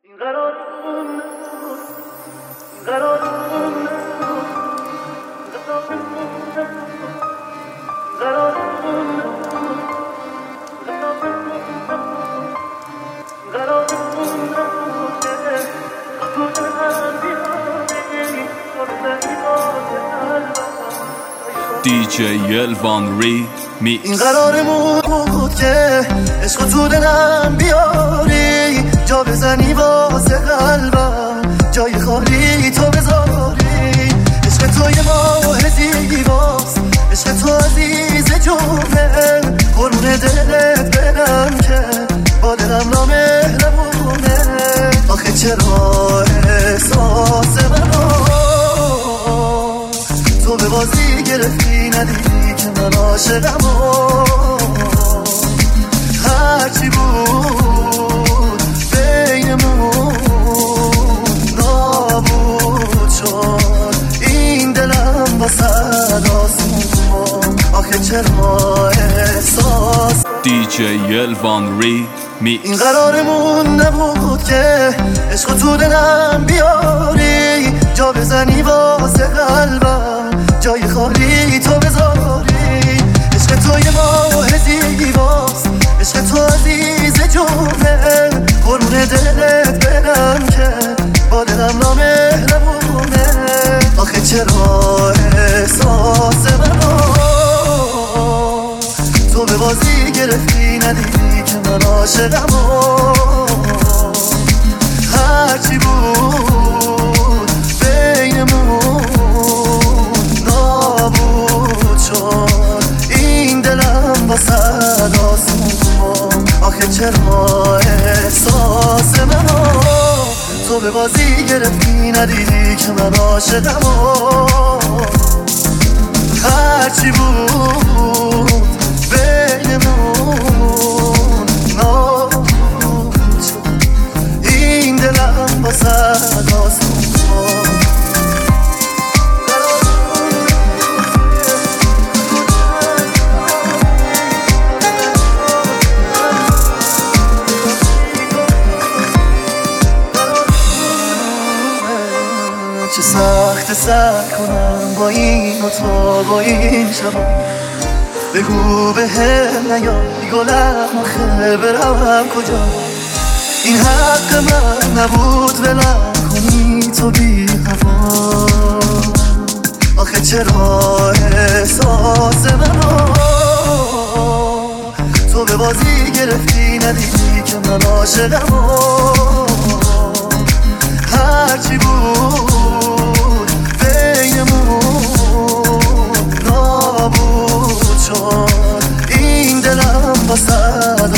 این قرارمون نبود، این قرارمون نبود، قرارمون نبود، قرارمون نبود که خودم بیاری DJ Elvan Remix. این قرارمون بود که عشق تو دلم بیاری، جا بزنی واسه قلبم، جای خالی تو بذاری. عشق تو یه ماه زیباست، عشق تو عزیز جونه، قربون دلت برم که با دلم نامهربونه. آخه چرا احساس منو تو به بازی گرفتی، ندیدی که من عاشقم و هرچی بود بینمون نابود شد، این دلم واسه آسمون. آخه چرا احساس DJ Elvan Remix. این قرارمون نبود که عشق تو دلم بیاری، جا بزنی واسه قلبم، جای خالی تو بذاری. عشق تو یه ماه زیباست، عشق تو عزیز جونه، قربون دلت برم که با دلم نامهربونه. آخه چرا احساس منو تو به بازی گرفتی، ندیدی که من عاشقم و هرچی بود بینمون نابود شد، این دلم واسه آسمون. آخه چرا احساس منو تو به بازی گرفتی، ندیدی که من عاشقم و هرچی بود بینمون نابود شد، این دلم واسه آسمون. چه سخت سر کنم با این و تو با این شبا، بگو به هم نیای گلم آخه برم کجا. این حق من نبود ولم کنی تو بی هوا. آخه چرا احساس منو تو به بازی گرفتی، ندیدی که من عاشقم و